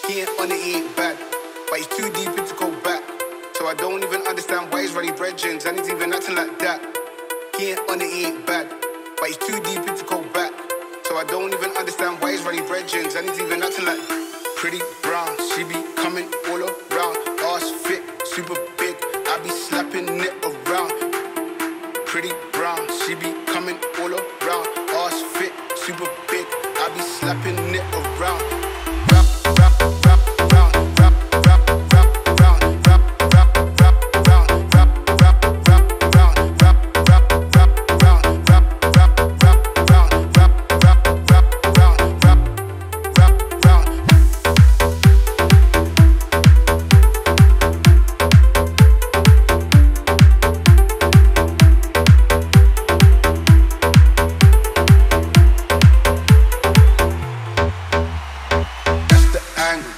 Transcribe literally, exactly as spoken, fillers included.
He ain't on it, he ain't bad, but he's too deep in to go back. So I don't even understand why he's running brethren, and he's even acting like that. He ain't on it, he ain't bad, but he's too deep in to go back. So I don't even understand why he's running brethren, and he's even acting like pretty brown. She be coming all around, ass fit, super big. I be slapping it around. Pretty brown, she be coming all around, ass fit, super big. I be slapping it around. Rap, rap, rap, round, rap, rap, rap, round, rap, rap, rap, round, rap, rap, rap, round, rap, rap, rap, round, rap, rap, rap, round, rap, rap, rap, round, rap, rap, round. That's the angle.